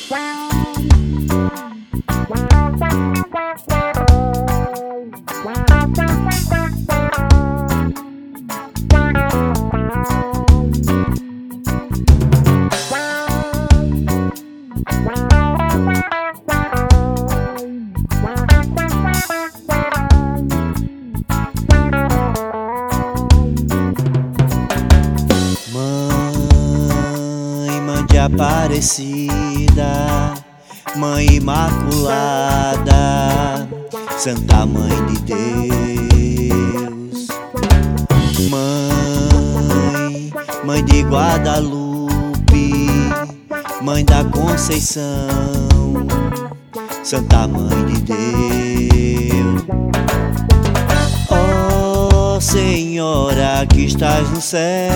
Aparecida, Mãe Imaculada, Santa Mãe de Deus, Mãe de Guadalupe, Mãe da Conceição, Santa Mãe de Deus. Ó Senhora que estás no céu,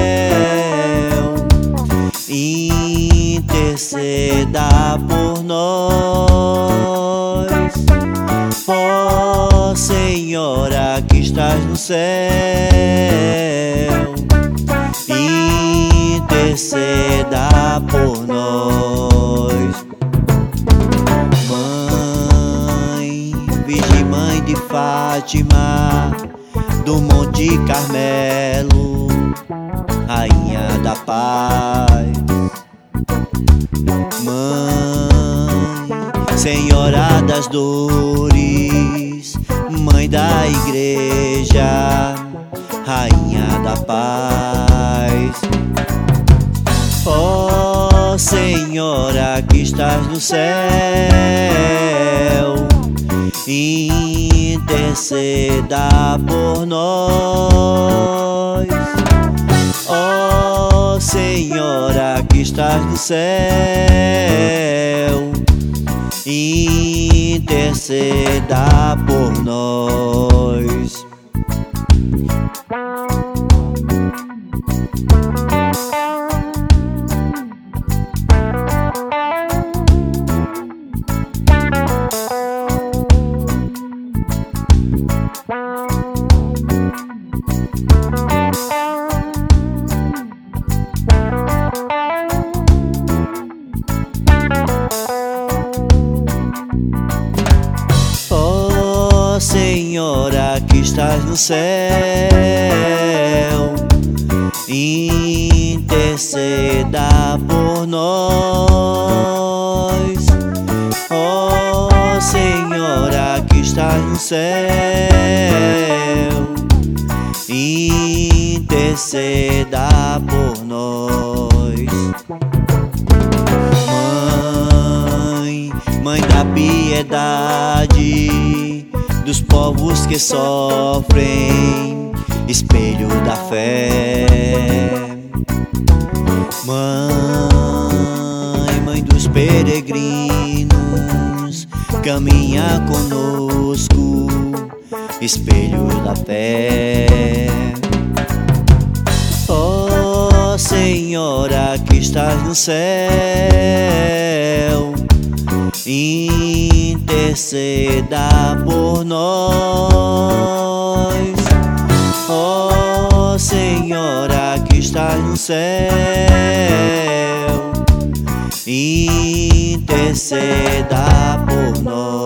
interceda por nós. Ó Senhora que estás no céu, interceda por nós. Mãe, Virgem Mãe de Fátima, do Monte Carmelo, Rainha da Paz. Mãe, Senhora das Dores, Mãe da Igreja, Rainha da Paz. Ó Senhora que estás no céu, interceda por nós. Ó Senhora que estás no céu, interceda por nós. Senhora que estás no céu, interceda por nós. Ó Senhora que estás no céu, interceda por nós. Mãe da piedade dos povos que sofrem, espelho da fé. Mãe dos peregrinos, caminha conosco, espelho da fé. Ó Senhora que estás no céu, interceda por nós. Ó Senhora que estás no céu, interceda por nós.